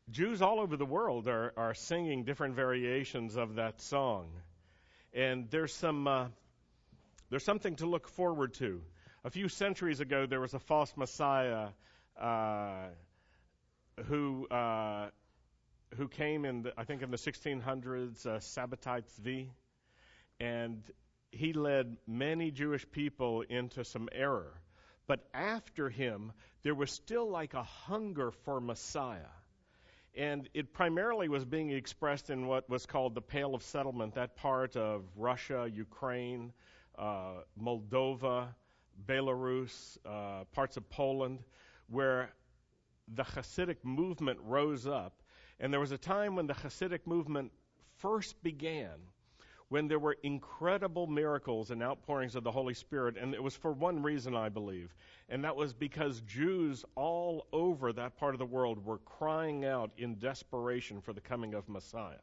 Jews all over the world are singing different variations of that song. And there's something to look forward to. A few centuries ago, there was a false Messiah who came I think in the 1600s, Sabbatai Tzvi, and he led many Jewish people into some error. But after him, there was still like a hunger for Messiah. And it primarily was being expressed in what was called the Pale of Settlement, that part of Russia, Ukraine, Moldova, Belarus, parts of Poland, where the Hasidic movement rose up. And there was a time when the Hasidic movement first began, when there were incredible miracles and outpourings of the Holy Spirit, and it was for one reason, I believe, and that was because Jews all over that part of the world were crying out in desperation for the coming of Messiah.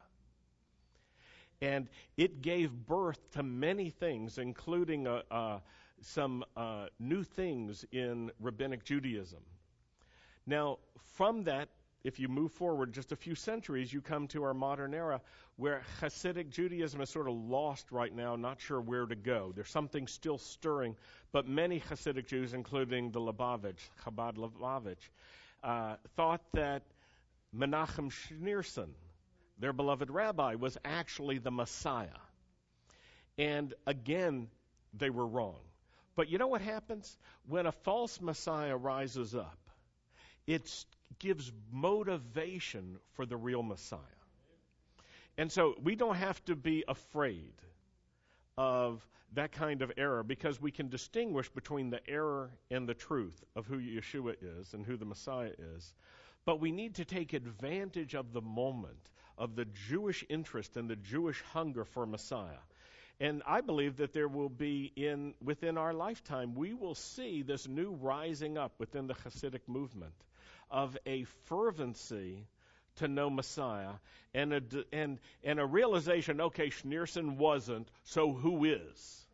And it gave birth to many things, including some new things in Rabbinic Judaism. Now, from that, if you move forward just a few centuries, you come to our modern era where Hasidic Judaism is sort of lost right now, not sure where to go. There's something still stirring, but many Hasidic Jews, including the Lubavitch, Chabad Lubavitch, thought that Menachem Schneerson, their beloved rabbi, was actually the Messiah. And again, they were wrong. But you know what happens? When a false Messiah rises up, it gives motivation for the real Messiah. And so we don't have to be afraid of that kind of error, because we can distinguish between the error and the truth of who Yeshua is and who the Messiah is. But we need to take advantage of the moment, of the Jewish interest and the Jewish hunger for Messiah. And I believe that there will be within our lifetime, we will see this new rising up within the Hasidic movement of a fervency to know Messiah and a realization, okay, Schneerson wasn't, so who is?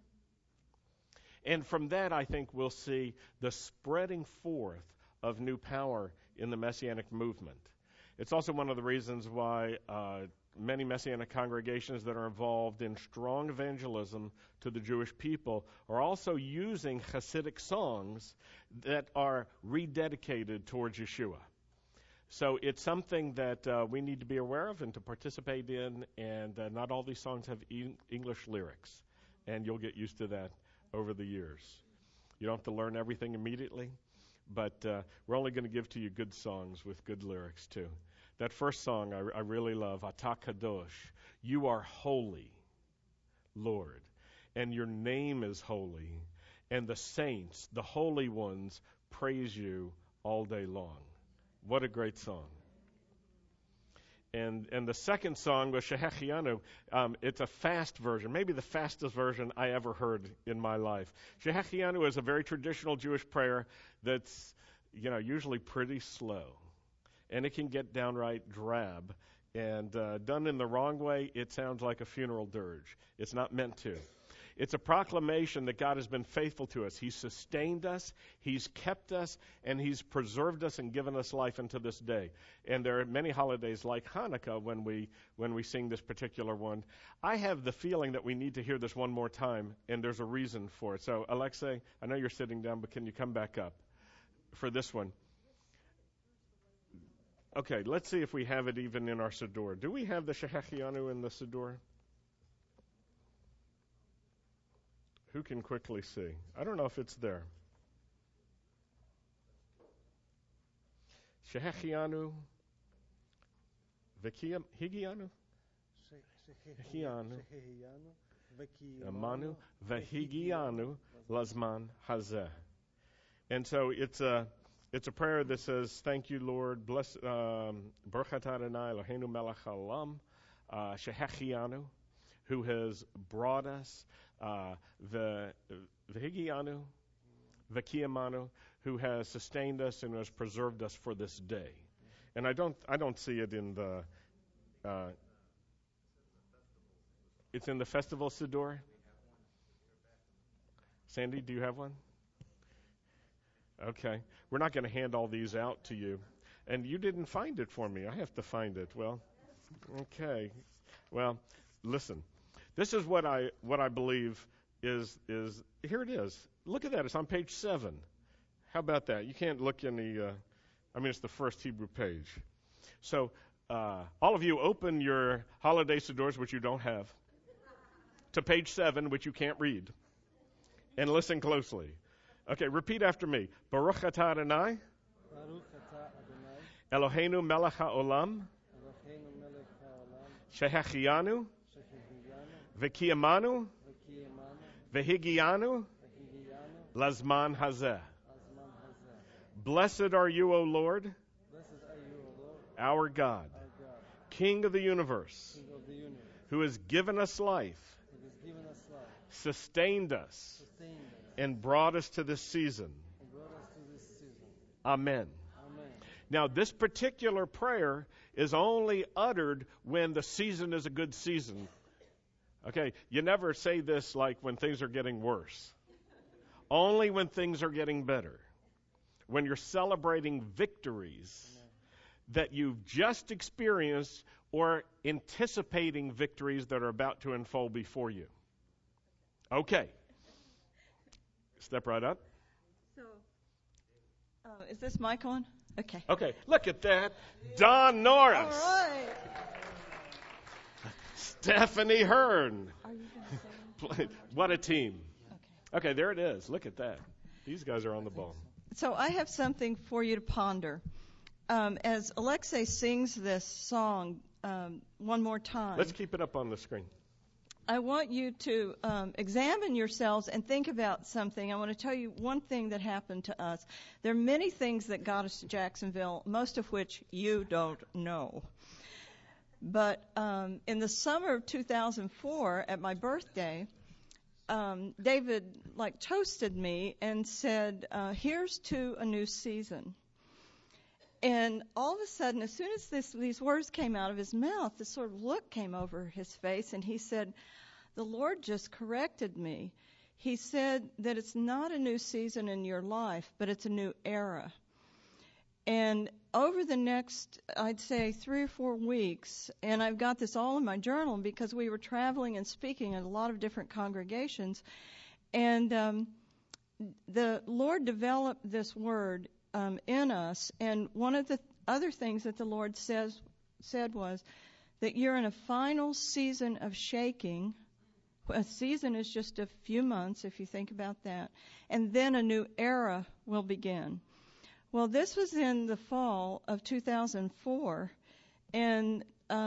And from that, I think we'll see the spreading forth of new power in the Messianic movement. It's also one of the reasons why many Messianic congregations that are involved in strong evangelism to the Jewish people are also using Hasidic songs that are rededicated towards Yeshua. So it's something that we need to be aware of and to participate in, and not all these songs have English lyrics, and you'll get used to that over the years. You don't have to learn everything immediately, but we're only going to give to you good songs with good lyrics too. That first song I really love, Atah Kadosh. You are holy, Lord, and your name is holy, and the saints, the holy ones, praise you all day long. What a great song. And the second song was Shehechianu. It's a fast version, maybe the fastest version I ever heard in my life. Shehechianu is a very traditional Jewish prayer that's, usually pretty slow. And it can get downright drab. And done in the wrong way, it sounds like a funeral dirge. It's not meant to. It's a proclamation that God has been faithful to us. He's sustained us, He's kept us, and He's preserved us and given us life unto this day. And there are many holidays like Hanukkah when we sing this particular one. I have the feeling that we need to hear this one more time, and there's a reason for it. So, Alexei, I know you're sitting down, but can you come back up for this one? Okay, let's see if we have it even in our Siddur. Do we have the Shehechianu in the Siddur? Who can quickly see? I don't know if it's there. Shehechianu, Higianu, Shehechianu, Amanu, Vehigianu, Lazman Hazeh. And so it's a prayer that says, "Thank you, Lord. Bless Baruch atah Adonai Eloheinu melech haolam, Shehechianu, who has brought us, the Higianu, Vekiyamanu, who has sustained us and has preserved us for this day." And I don't see it in the. It's in the festival Siddur. Sandy, do you have one? Okay, we're not going to hand all these out to you. And you didn't find it for me. I have to find it. Well, okay. Well, listen. This is what I believe is here it is. Look at that. It's on page 7. How about that? You can't look in the it's the first Hebrew page. So all of you open your holiday sidors, which you don't have, to page 7, which you can't read, and listen closely. Okay, repeat after me. Baruch atah Adonai, Eloheinu melech haolam, shehachianu, v'kiyamanu, v'higianu, lazman hazeh. Blessed are you, O Lord, our God, King of the universe, who has given us life, sustained us, and brought us to this season. Amen. Now, this particular prayer is only uttered when the season is a good season. Okay, you never say this like when things are getting worse. Only when things are getting better. When you're celebrating victories that you've just experienced or anticipating victories that are about to unfold before you. Okay. Step right up. So, is this mic on? Okay. Okay, look at that. Don Norris. All right. Stephanie Hearn. Are you going to say? What a team. Okay. Okay, there it is. Look at that. These guys are on the ball. So I have something for you to ponder. As Alexei sings this song one more time, Let's keep it up on the screen. I want you to examine yourselves and think about something. I want to tell you one thing that happened to us. There are many things that got us to Jacksonville, most of which you don't know. But in the summer of 2004, at my birthday, David toasted me and said, here's to a new season. And all of a sudden, as soon as these words came out of his mouth, this sort of look came over his face, and he said, the Lord just corrected me. He said that it's not a new season in your life, but it's a new era. And over the next, I'd say, 3 or 4 weeks, and I've got this all in my journal because we were traveling and speaking at a lot of different congregations, and the Lord developed this word in us. And one of the other things that the Lord said was that you're in a final season of shaking. A season is just a few months, if you think about that. And then a new era will begin. Well, this was in the fall of 2004, and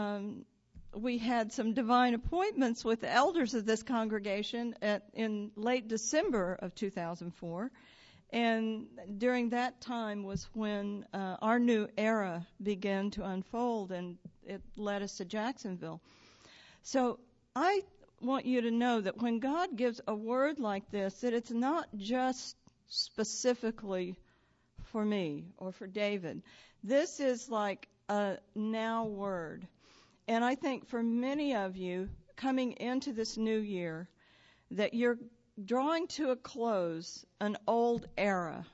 we had some divine appointments with the elders of this congregation in late December of 2004. And during that time was when our new era began to unfold, and it led us to Jacksonville. So I want you to know that when God gives a word like this, that it's not just specifically for me or for David. This is like a now word. And I think for many of you coming into this new year, that you're drawing to a close an old era,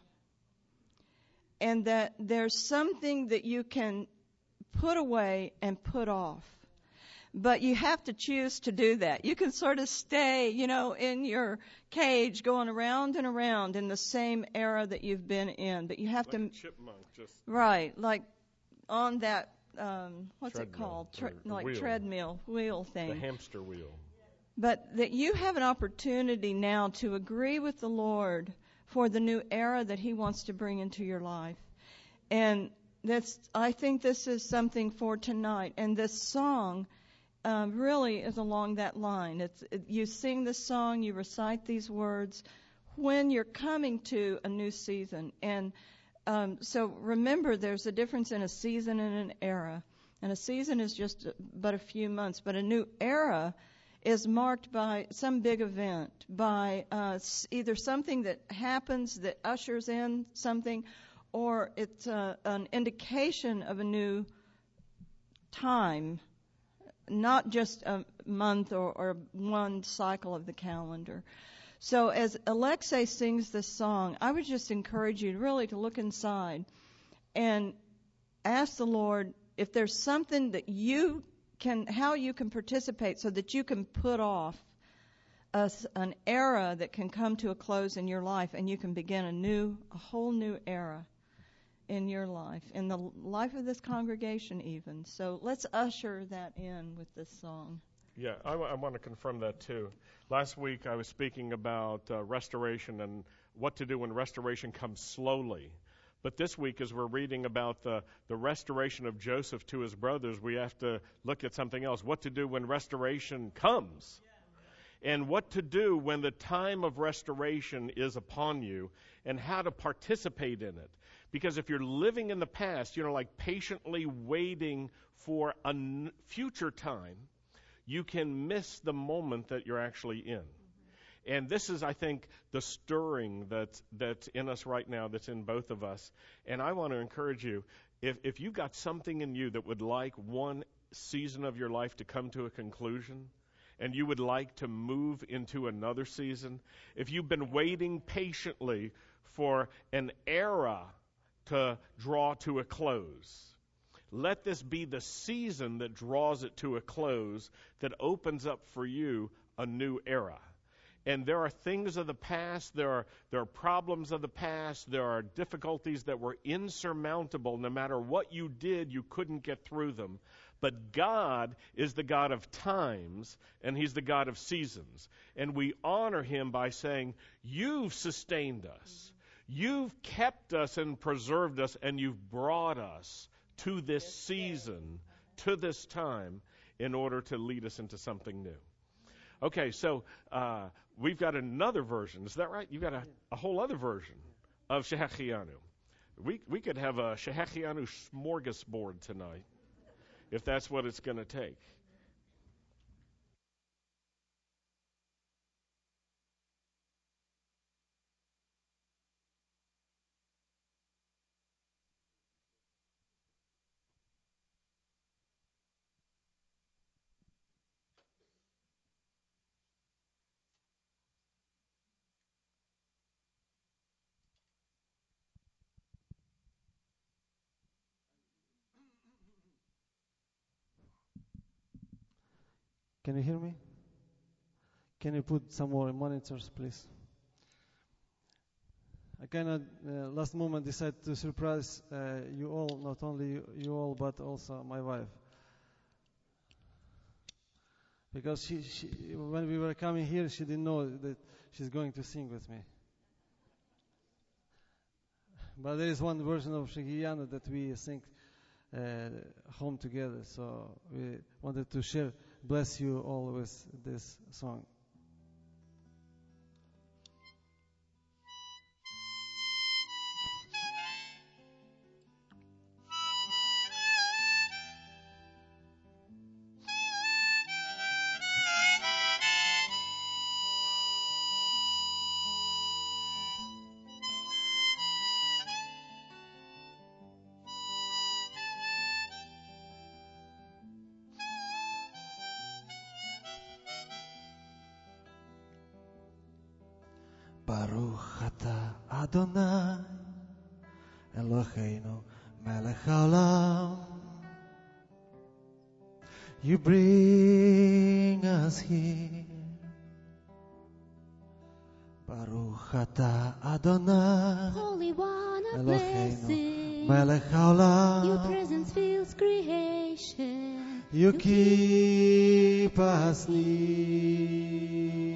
and that there's something that you can put away and put off. But you have to choose to do that. You can sort of stay, in your cage going around and around in the same era that you've been in. But you have like to... a chipmunk, just... Right, like on that, what's treadmill, it called? wheel. Treadmill wheel thing. The hamster wheel. But that you have an opportunity now to agree with the Lord for the new era that He wants to bring into your life. And I think this is something for tonight. And this song really is along that line. You sing the song, you recite these words when you're coming to a new season. And so remember, there's a difference in a season and an era. And a season is just but a few months. But a new era is marked by some big event, by either something that happens that ushers in something, or it's an indication of a new time, not just a month or one cycle of the calendar. So as Alexei sings this song, I would just encourage you really to look inside and ask the Lord if there's something that how you can participate so that you can put off an era that can come to a close in your life, and you can begin a whole new era in your life, in the life of this congregation even. So let's usher that in with this song. Yeah, I want to confirm that too. Last week I was speaking about restoration and what to do when restoration comes slowly. But this week, as we're reading about the restoration of Joseph to his brothers, we have to look at something else. What to do when restoration comes. And what to do when the time of restoration is upon you, and how to participate in it. Because if you're living in the past, like patiently waiting for a future time, you can miss the moment that you're actually in. And this is, I think, the stirring that's in us right now, that's in both of us. And I want to encourage you, if you've got something in you that would like one season of your life to come to a conclusion, and you would like to move into another season, if you've been waiting patiently for an era to draw to a close, let this be the season that draws it to a close, that opens up for you a new era. And there are things of the past, there are problems of the past, there are difficulties that were insurmountable. No matter what you did, you couldn't get through them. But God is the God of times, and He's the God of seasons. And we honor Him by saying, you've sustained us, you've kept us and preserved us, and you've brought us to this season, to this time, in order to lead us into something new. Okay, so we've got another version. Is that right? You've got a whole other version of Shehechianu. We could have a Shehechianu smorgasbord tonight, if that's what it's going to take. Can you hear me? Can you put some more monitors, please? I kind of last moment decided to surprise you all, not only you all, but also my wife. Because she when we were coming here, she didn't know that she's going to sing with me. But there is one version of Shehechianu that we sing home together, so we wanted to share. Bless you all with this song. Baruch Ata Adonai Eloheinu Melech Haolam. You bring us here. Baruch Ata Adonai Holy One of Eloheinu blessing, Melech Haolam. your presence fills creation. You keep us near.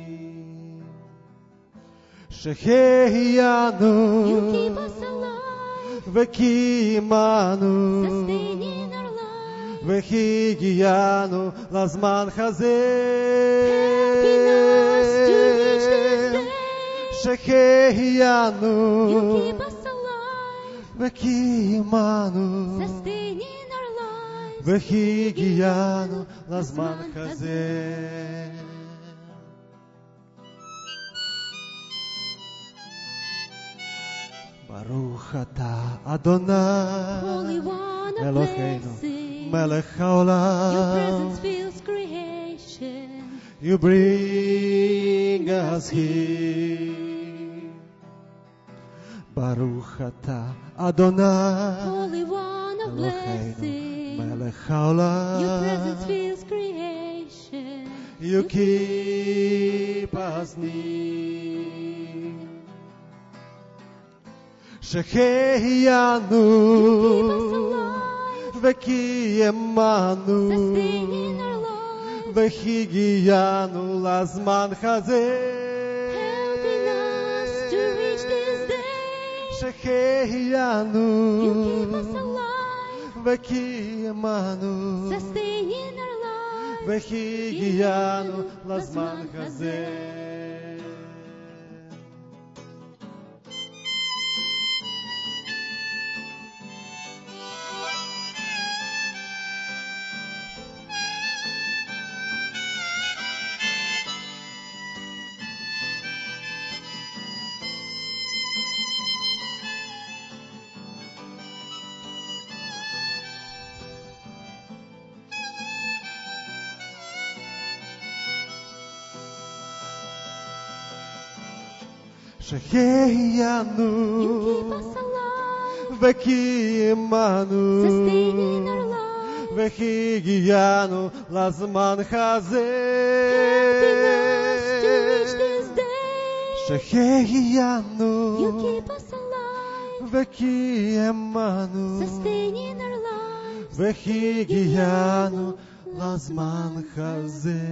Shehechianu, You keep us alive, Vekimanu, sustaining our lives, Vehigianu, Lazman helping us to reach this Hazeh. day. Shehechianu, You keep us alive, Vekimanu, sustaining our lives, Vehigianu, Lazman Hazeh. Baruch Ata Adonai Holy One of Eloheinu blessing, Melech your Haolam. presence fills creation. You bring us here. Baruch Ata Adonai Holy One of blessing. מלך Your העולם. presence fills creation. You keep us near. שהחיינו Keep us alive, וקיימנו sustaining our lives, והגיענו לזמן הזה. helping us to reach this day. שהחיינו You keep us alive, וקיימנו sustaining our lives, והגיענו לזמן הזה. שהחיינו You keep us alive, וקיימנו sustaining our lives, והגיענו לזמן הזה. helping us to reach this day. שהחיינו You keep us alive, וקיימנו sustaining our lives, והגיענו לזמן הזה.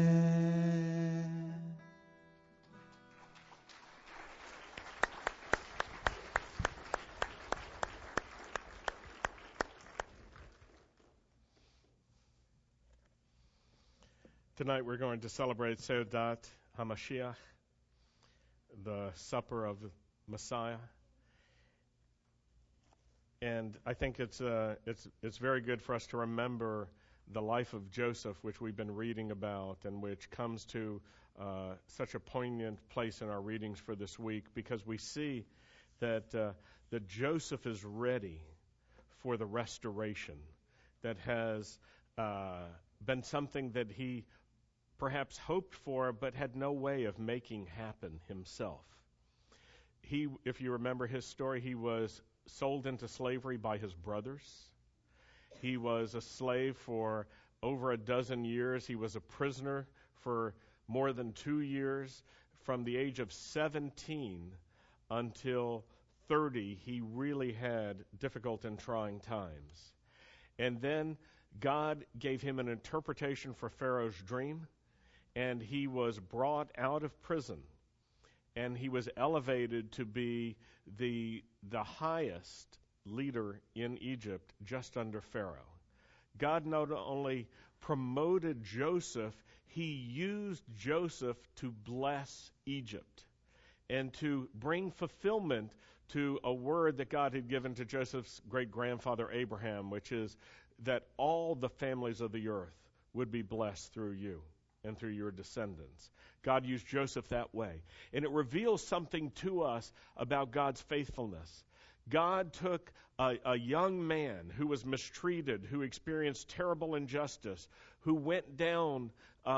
Tonight we're going to celebrate Seudat HaMashiach, the supper of the Messiah. And I think it's very good for us to remember the life of Joseph, which we've been reading about, and which comes to such a poignant place in our readings for this week, because we see that Joseph is ready for the restoration that has been something that he perhaps hoped for but had no way of making happen himself. He, if you remember his story, he was sold into slavery by his brothers. He was a slave for over a dozen years. He was a prisoner for more than 2 years. From the age of 17 until 30, he really had difficult and trying times. And then God gave him an interpretation for Pharaoh's dream, and he was brought out of prison, and he was elevated to be the highest leader in Egypt, just under Pharaoh. God not only promoted Joseph, he used Joseph to bless Egypt and to bring fulfillment to a word that God had given to Joseph's great-grandfather Abraham, which is that all the families of the earth would be blessed through you and through your descendants. God used Joseph that way. And it reveals something to us about God's faithfulness. God took a young man who was mistreated, who experienced terrible injustice, who went down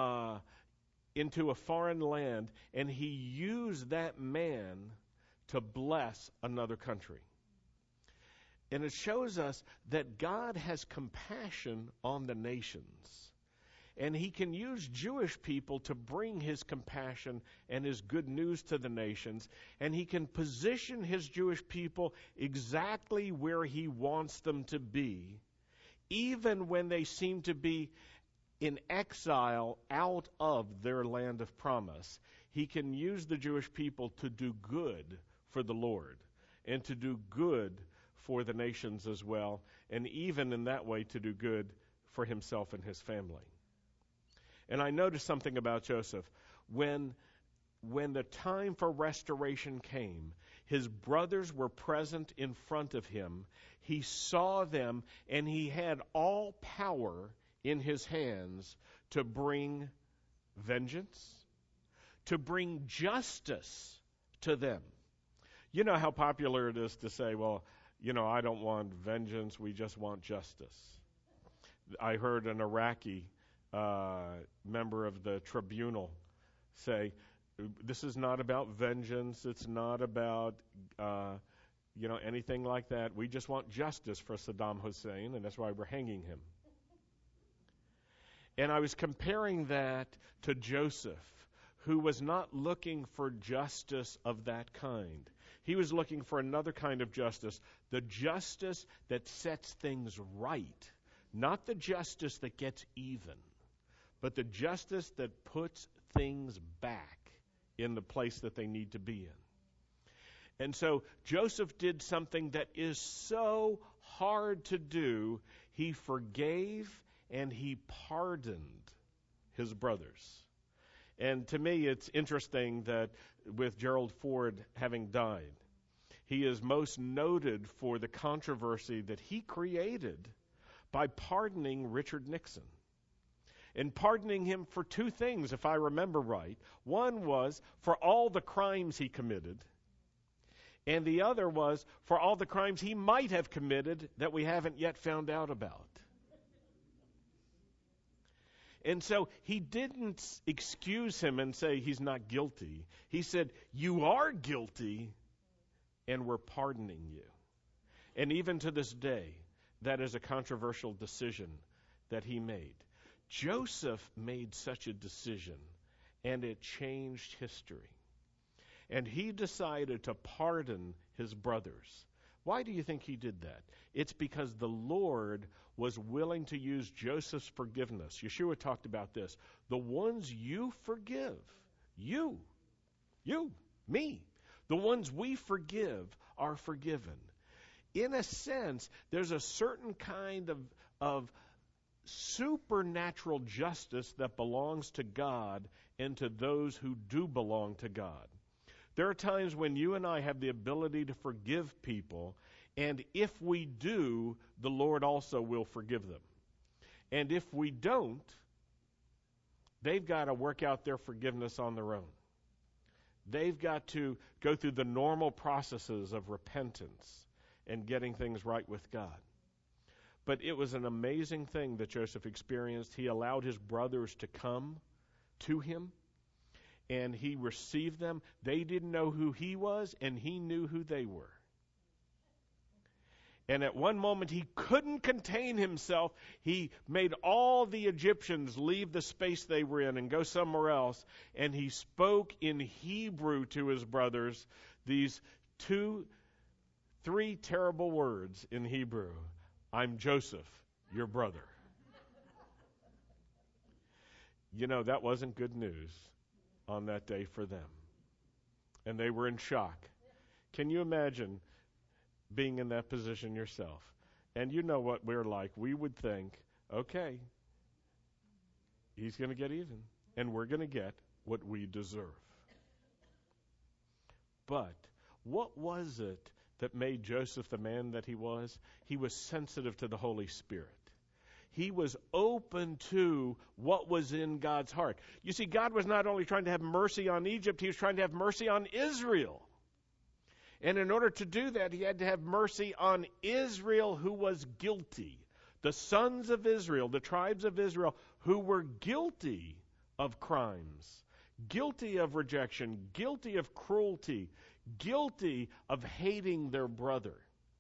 into a foreign land, and he used that man to bless another country. And it shows us that God has compassion on the nations. And he can use Jewish people to bring his compassion and his good news to the nations. And he can position his Jewish people exactly where he wants them to be, even when they seem to be in exile out of their land of promise. He can use the Jewish people to do good for the Lord and to do good for the nations as well, and even in that way to do good for himself and his family. And I noticed something about Joseph. When the time for restoration came, his brothers were present in front of him. He saw them, and he had all power in his hands to bring vengeance, to bring justice to them. You know how popular it is to say, well, I don't want vengeance, we just want justice. I heard an Iraqi member of the tribunal say, this is not about vengeance, it's not about anything like that. We just want justice for Saddam Hussein, and that's why we're hanging him. And I was comparing that to Joseph, who was not looking for justice of that kind. He was looking for another kind of justice, the justice that sets things right, not the justice that gets even, but the justice that puts things back in the place that they need to be in. And so Joseph did something that is so hard to do. He forgave and he pardoned his brothers. And to me, it's interesting that with Gerald Ford having died, he is most noted for the controversy that he created by pardoning Richard Nixon. And pardoning him for two things, if I remember right. One was for all the crimes he committed, and the other was for all the crimes he might have committed that we haven't yet found out about. And so he didn't excuse him and say he's not guilty. He said, you are guilty, and we're pardoning you. And even to this day, that is a controversial decision that he made. Joseph made such a decision, and it changed history. And he decided to pardon his brothers. Why do you think he did that? It's because the Lord was willing to use Joseph's forgiveness. Yeshua talked about this. The ones you forgive, you, me, the ones we forgive are forgiven. In a sense, there's a certain kind of supernatural justice that belongs to God and to those who do belong to God. There are times when you and I have the ability to forgive people, and if we do, the Lord also will forgive them. And if we don't, they've got to work out their forgiveness on their own. They've got to go through the normal processes of repentance and getting things right with God. But it was an amazing thing that Joseph experienced. He allowed his brothers to come to him, and he received them. They didn't know who he was, and he knew who they were. And at one moment, he couldn't contain himself. He made all the Egyptians leave the space they were in and go somewhere else. And he spoke in Hebrew to his brothers these 3 terrible words in Hebrew. I'm Joseph, your brother. That wasn't good news on that day for them. And they were in shock. Can you imagine being in that position yourself? And you know what we're like. We would think, okay, he's going to get even, and we're going to get what we deserve. But what was it that made Joseph the man that he was? He was sensitive to the Holy Spirit. He was open to what was in God's heart. You see, God was not only trying to have mercy on Egypt, he was trying to have mercy on Israel. And in order to do that, he had to have mercy on Israel, who was guilty. The sons of Israel, the tribes of Israel, who were guilty of crimes, guilty of rejection, guilty of cruelty, guilty of hating their brother.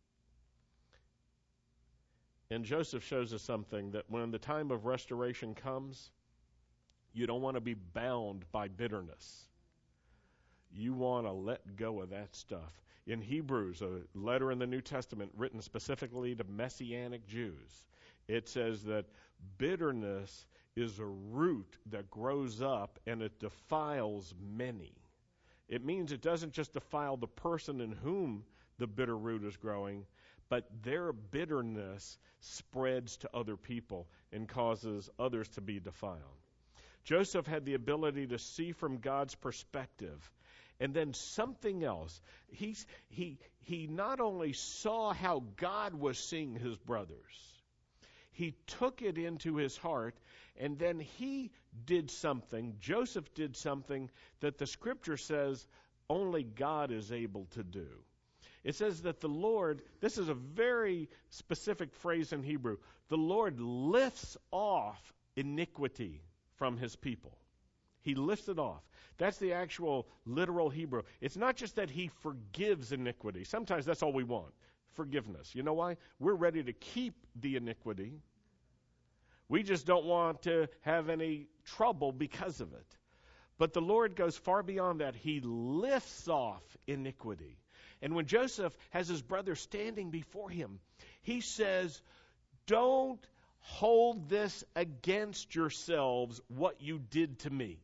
And Joseph shows us something, that when the time of restoration comes, you don't want to be bound by bitterness. You want to let go of that stuff. In Hebrews, a letter in the New Testament written specifically to Messianic Jews, it says that bitterness is a root that grows up and it defiles many. It means it doesn't just defile the person in whom the bitter root is growing, but their bitterness spreads to other people and causes others to be defiled. Joseph had the ability to see from God's perspective. And then something else. He not only saw how God was seeing his brothers, he took it into his heart, and then he did something. Joseph did something that the Scripture says only God is able to do. It says that the Lord, this is a very specific phrase in Hebrew, the Lord lifts off iniquity from his people. He lifts it off. That's the actual literal Hebrew. It's not just that he forgives iniquity. Sometimes that's all we want, forgiveness. You know why? We're ready to keep the iniquity. We just don't want to have any trouble because of it. But the Lord goes far beyond that. He lifts off iniquity. And when Joseph has his brother standing before him, he says, don't hold this against yourselves, what you did to me.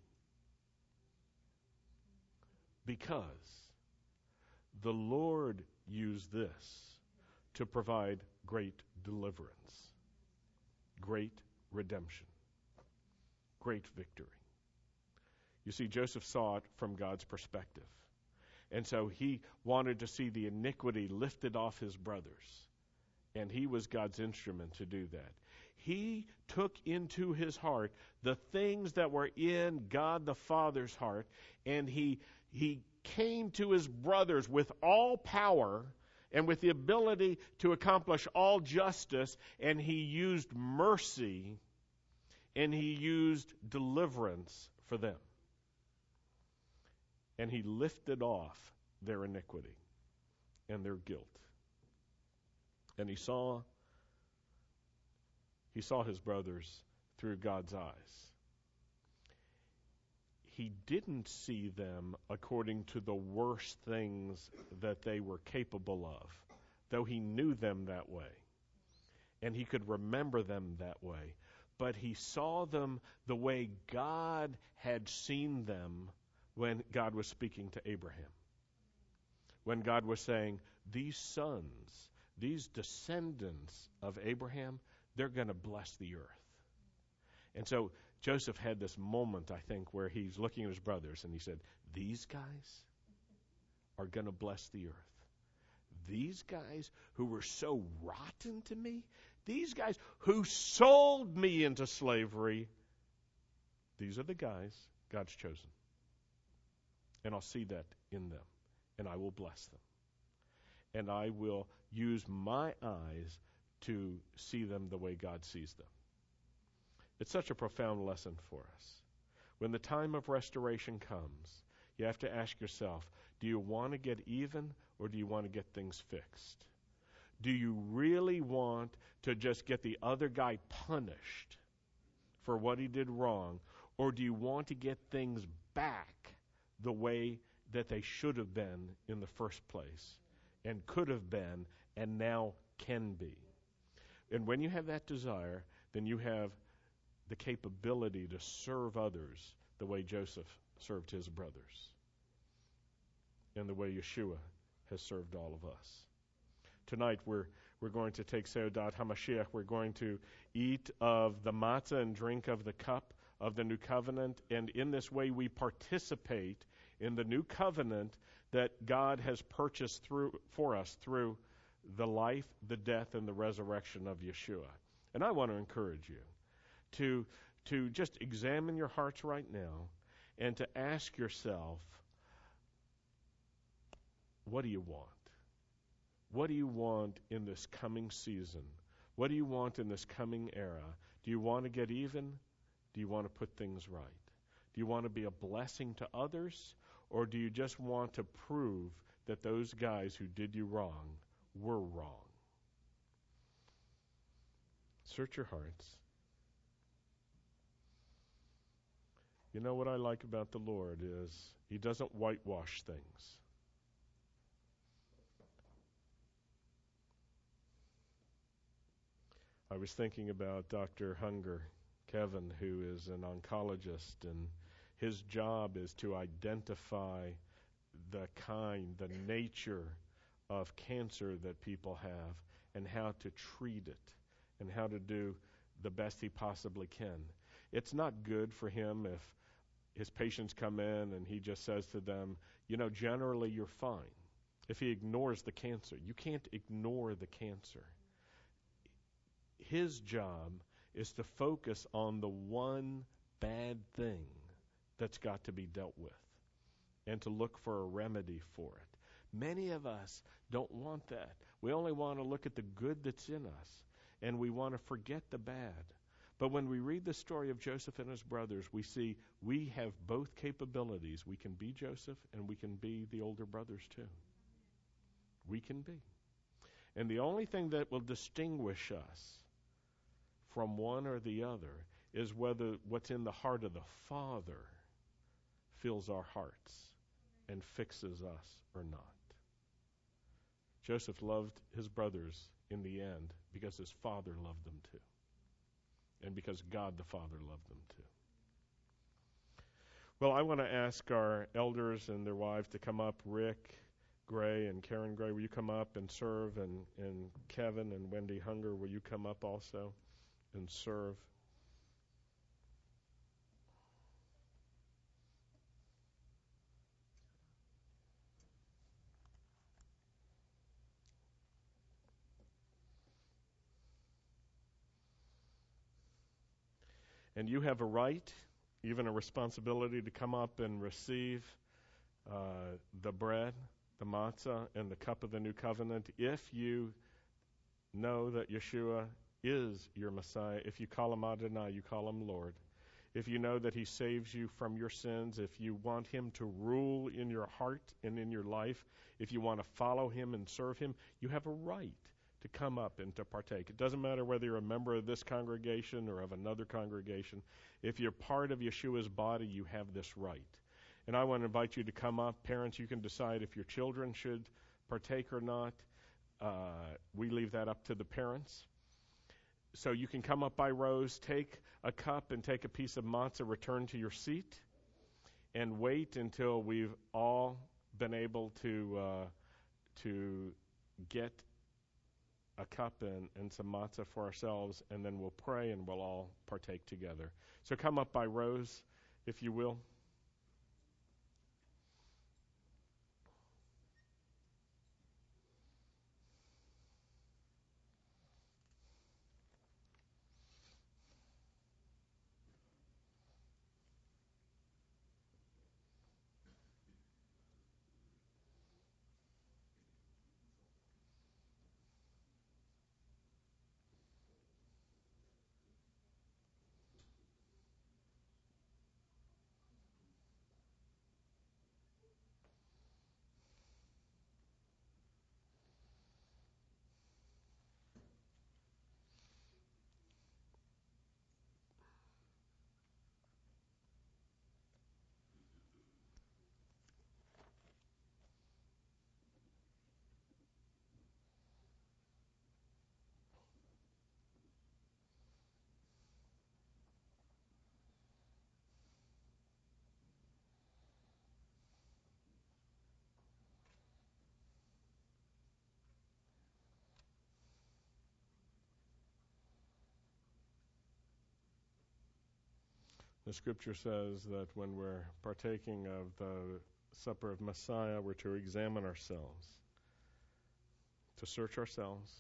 Because the Lord used this to provide great deliverance, great redemption, great victory. You see, Joseph saw it from God's perspective. And so he wanted to see the iniquity lifted off his brothers. And he was God's instrument to do that. He took into his heart the things that were in God the Father's heart, and he came to his brothers with all power and with the ability to accomplish all justice, and he used mercy and he used deliverance for them. And he lifted off their iniquity and their guilt. And he saw his brothers through God's eyes. He didn't see them according to the worst things that they were capable of, though he knew them that way. And he could remember them that way. But he saw them the way God had seen them when God was speaking to Abraham. When God was saying, these sons, these descendants of Abraham, they're going to bless the earth. And so Joseph had this moment, I think, where he's looking at his brothers and he said, these guys are going to bless the earth. These guys who were so rotten to me, these guys who sold me into slavery, these are the guys God's chosen. And I'll see that in them, and I will bless them. And I will use my eyes to see them the way God sees them. It's such a profound lesson for us. When the time of restoration comes, you have to ask yourself, do you want to get even or do you want to get things fixed? Do you really want to just get the other guy punished for what he did wrong, or do you want to get things back the way that they should have been in the first place and could have been and now can be? And when you have that desire, then you have the capability to serve others the way Joseph served his brothers and the way Yeshua has served all of us. Tonight we're going to take Seudat HaMashiach. We're going to eat of the matzah and drink of the cup of the new covenant, and in this way we participate in the new covenant that God has purchased for us through the life, the death, and the resurrection of Yeshua. And I want to encourage you to just examine your hearts right now and to ask yourself, what do you want? What do you want in this coming season? What do you want in this coming era? Do you want to get even? Do you want to put things right? Do you want to be a blessing to others? Or do you just want to prove that those guys who did you wrong were wrong? Search your hearts. You know what I like about the Lord is He doesn't whitewash things. I was thinking about Dr. Hunger, Kevin, who is an oncologist, and his job is to identify the nature of cancer that people have and how to treat it and how to do the best he possibly can. It's not good for him if his patients come in and he just says to them, generally you're fine. If he ignores the cancer, you can't ignore the cancer. His job is to focus on the one bad thing that's got to be dealt with and to look for a remedy for it. Many of us don't want that. We only want to look at the good that's in us, and we want to forget the bad. But when we read the story of Joseph and his brothers, we see we have both capabilities. We can be Joseph and we can be the older brothers too. We can be. And the only thing that will distinguish us from one or the other is whether what's in the heart of the Father fills our hearts and fixes us or not. Joseph loved his brothers in the end because his father loved them too. And because God the Father loved them too. Well, I want to ask our elders and their wives to come up. Rick Gray and Karen Gray, will you come up and serve? And Kevin and Wendy Hunger, will you come up also and serve? And you have a right, even a responsibility, to come up and receive the bread, the matzah, and the cup of the new covenant if you know that Yeshua is your Messiah. If you call him Adonai, you call him Lord. If you know that he saves you from your sins, if you want him to rule in your heart and in your life, if you want to follow him and serve him, you have a right to come up and to partake. It doesn't matter whether you're a member of this congregation or of another congregation. If you're part of Yeshua's body, you have this right. And I want to invite you to come up. Parents, you can decide if your children should partake or not. We leave that up to the parents. So you can come up by rows, take a cup and take a piece of matzah, return to your seat, and wait until we've all been able to get a cup and some matzah for ourselves, and then we'll pray and we'll all partake together. So come up by rows, if you will. The scripture says that when we're partaking of the supper of Messiah, we're to examine ourselves, to search ourselves,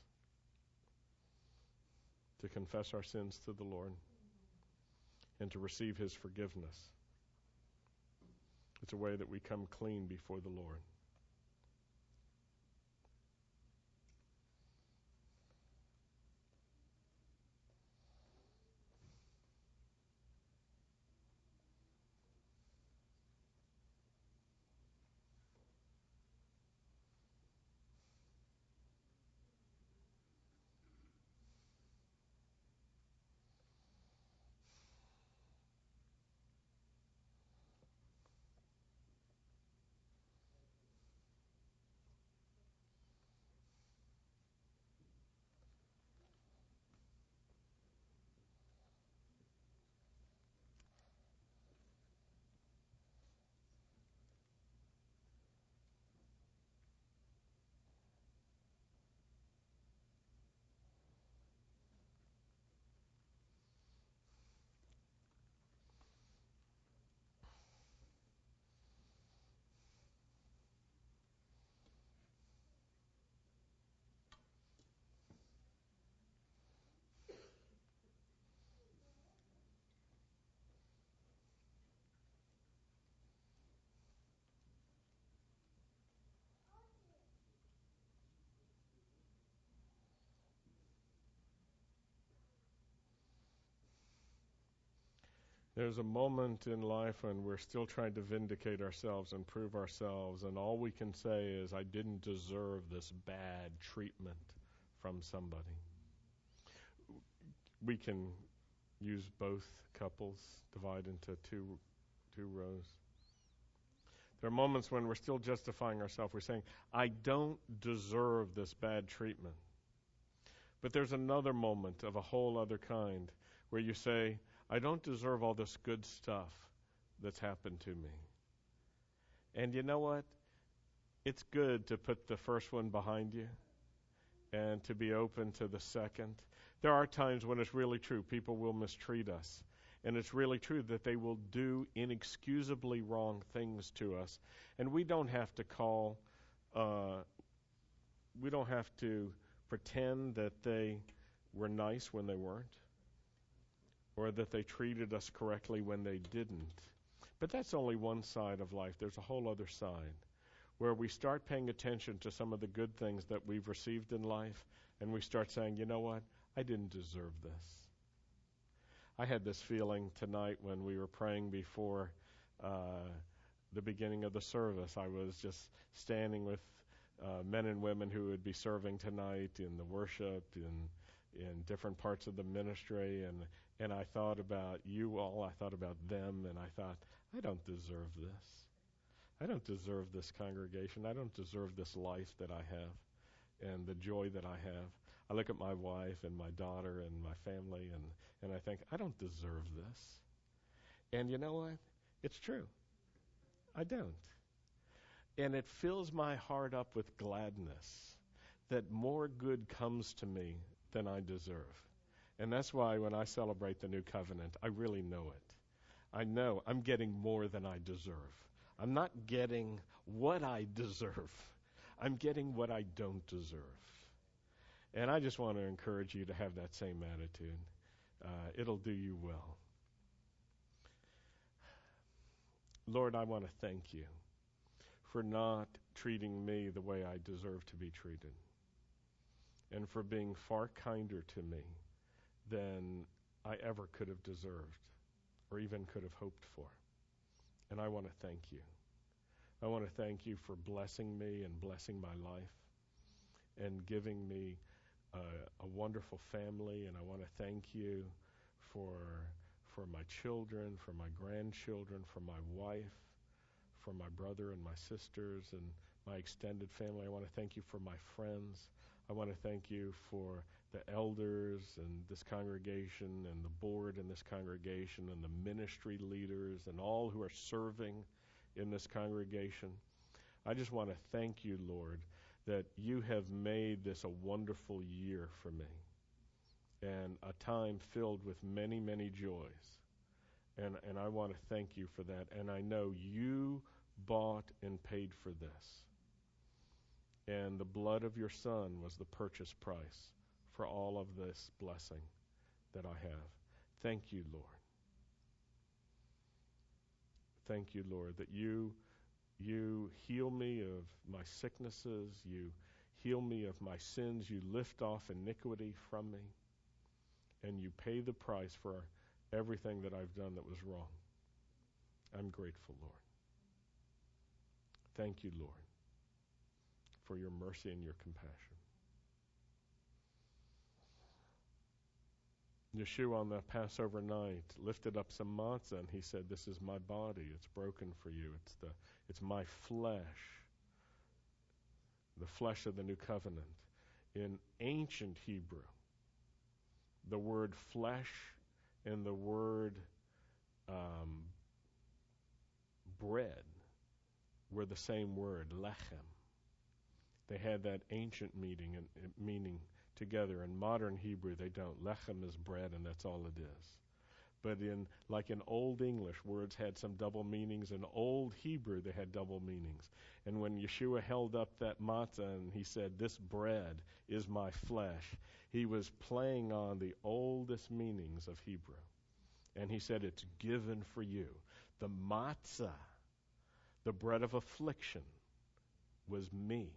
to confess our sins to the Lord, and to receive his forgiveness. It's a way that we come clean before the Lord. There's a moment in life when we're still trying to vindicate ourselves and prove ourselves, and all we can say is, I didn't deserve this bad treatment from somebody. We can use both couples, divide into two rows. There are moments when we're still justifying ourselves. We're saying, I don't deserve this bad treatment. But there's another moment of a whole other kind where you say, I don't deserve all this good stuff that's happened to me. And you know what? It's good to put the first one behind you and to be open to the second. There are times when it's really true. People will mistreat us. And it's really true that they will do inexcusably wrong things to us. And we don't have to pretend that they were nice when they weren't, or that they treated us correctly when they didn't. But that's only one side of life. There's a whole other side where we start paying attention to some of the good things that we've received in life, and we start saying, you know what? I didn't deserve this. I had this feeling tonight when we were praying before the beginning of the service. I was just standing with men and women who would be serving tonight in the worship, in different parts of the ministry, and I thought about you all, I thought about them, and I thought, I don't deserve this. I don't deserve this congregation. I don't deserve this life that I have and the joy that I have. I look at my wife and my daughter and my family, and I think, I don't deserve this. And you know what? It's true. I don't. And it fills my heart up with gladness that more good comes to me than I deserve. And that's why when I celebrate the new covenant, I really know it. I know I'm getting more than I deserve. I'm not getting what I deserve. I'm getting what I don't deserve. And I just want to encourage you to have that same attitude. It'll do you well. Lord, I want to thank you for not treating me the way I deserve to be treated, and for being far kinder to me than I ever could have deserved or even could have hoped for. And I want to thank you. I want to thank you for blessing me and blessing my life and giving me a wonderful family. And I want to thank you for my children, for my grandchildren, for my wife, for my brother and my sisters and my extended family. I want to thank you for my friends. I want to thank you for the elders in this congregation and the board in this congregation and the ministry leaders and all who are serving in this congregation. I just want to thank you, Lord, that you have made this a wonderful year for me and a time filled with many, many joys. And I want to thank you for that. And I know you bought and paid for this. And the blood of your Son was the purchase price for all of this blessing that I have. Thank you, Lord. Thank you, Lord, that you heal me of my sicknesses. You heal me of my sins. You lift off iniquity from me. And you pay the price for everything that I've done that was wrong. I'm grateful, Lord. Thank you, Lord, for your mercy and your compassion. Yeshua on the Passover night lifted up some matzah and he said, "This is my body. It's broken for you. It's my flesh, the flesh of the new covenant." In ancient Hebrew, the word flesh and the word bread were the same word, lechem. They had that ancient meaning together. In modern Hebrew, they don't. Lechem is bread, and that's all it is. But in Old English, words had some double meanings. In Old Hebrew, they had double meanings. And when Yeshua held up that matzah and he said, "This bread is my flesh," he was playing on the oldest meanings of Hebrew. And he said, "It's given for you." The matzah, the bread of affliction, was me.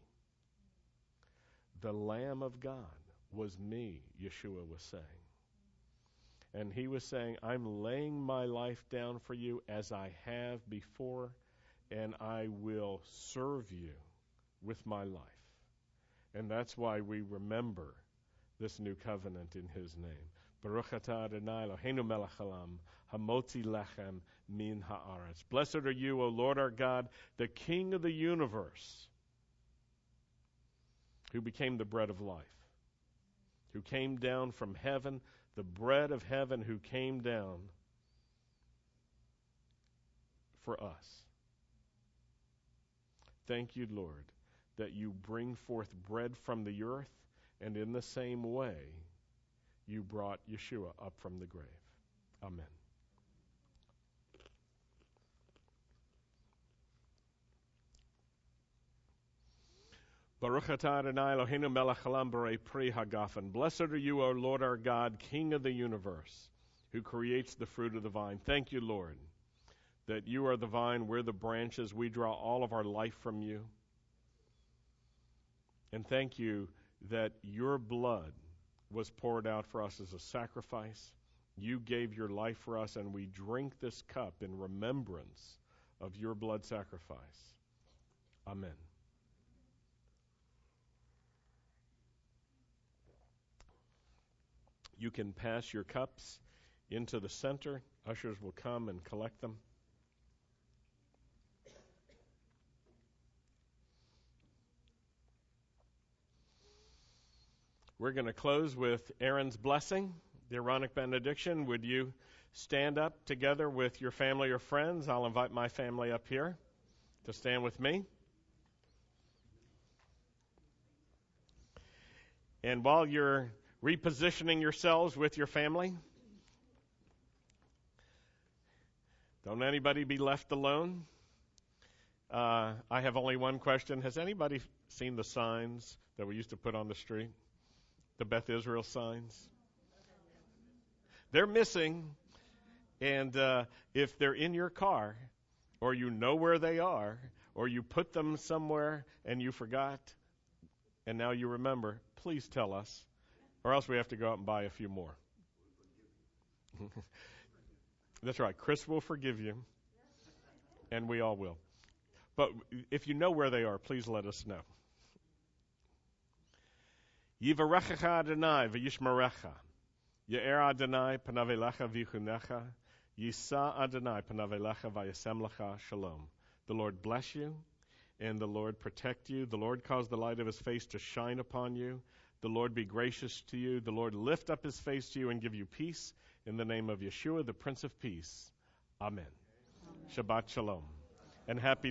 The Lamb of God was me, Yeshua was saying. And he was saying, I'm laying my life down for you as I have before, and I will serve you with my life. And that's why we remember this new covenant in his name. Baruch atah Adonai Eloheinu melech haolam, hamotzi lechem min haaretz. Blessed are you, O Lord our God, the King of the universe, who became the bread of life, who came down from heaven, the bread of heaven who came down for us. Thank you, Lord, that you bring forth bread from the earth, and in the same way, you brought Yeshua up from the grave. Amen. Baruch atah Adonai Eloheinu melech haolam borei pri hagafen. Blessed are you, O Lord our God, King of the universe, who creates the fruit of the vine. Thank you, Lord, that you are the vine, we're the branches, we draw all of our life from you. And thank you that your blood was poured out for us as a sacrifice. You gave your life for us, and we drink this cup in remembrance of your blood sacrifice. Amen. You can pass your cups into the center. Ushers will come and collect them. We're going to close with Aaron's blessing, the Aaronic benediction. Would you stand up together with your family or friends? I'll invite my family up here to stand with me. And while you're repositioning yourselves with your family, don't anybody be left alone. I have only one question. Has anybody seen the signs that we used to put on the street? The Beth Israel signs? They're missing. And if they're in your car, or you know where they are, or you put them somewhere and you forgot, and now you remember, please tell us, or else we have to go out and buy a few more. That's right. Chris will forgive you, and we all will. But if you know where they are, please let us know. Yivarechecha Adonai v'yishmerecha. Ye'er Adonai panav elecha v'yichunecha. Yisa Adonai panav elecha v'yasem lecha shalom. The Lord bless you, and the Lord protect you. The Lord cause the light of his face to shine upon you. The Lord be gracious to you. The Lord lift up his face to you and give you peace. In the name of Yeshua, the Prince of Peace. Amen. Shabbat Shalom. And happy